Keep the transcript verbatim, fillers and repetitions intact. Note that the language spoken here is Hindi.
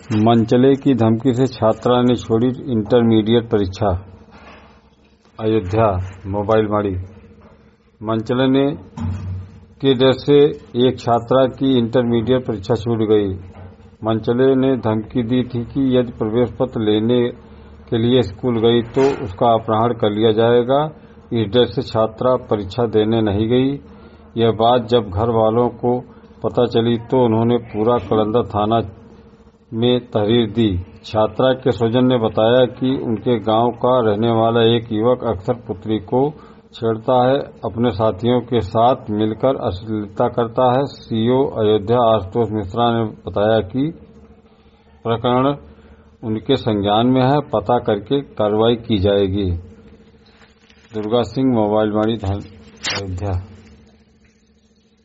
मनचले की धमकी से छात्रा ने छोड़ी इंटरमीडिएट परीक्षा। अयोध्या मोबाइल माड़ी। मनचले ने के डर से एक छात्रा की इंटरमीडिएट परीक्षा छूट गई। मनचले ने धमकी दी थी कि यदि प्रवेश पत्र लेने के लिए स्कूल गई तो उसका अपहरण कर लिया जाएगा। इस डर से छात्रा परीक्षा देने नहीं गई। यह बात जब घर वालों को पता चली तो उन्होंने पूरा कलंदर थाना में तहरीर दी। छात्रा के स्वजन ने बताया कि उनके गांव का रहने वाला एक युवक अक्सर पुत्री को छेड़ता है, अपने साथियों के साथ मिलकर अश्लीलता करता है। सीओ अयोध्या आशुतोष मिश्रा ने बताया कि प्रकरण उनके संज्ञान में है, पता करके कार्रवाई की जाएगी। दुर्गा सिंह मोबाइल माड़ी अयोध्या।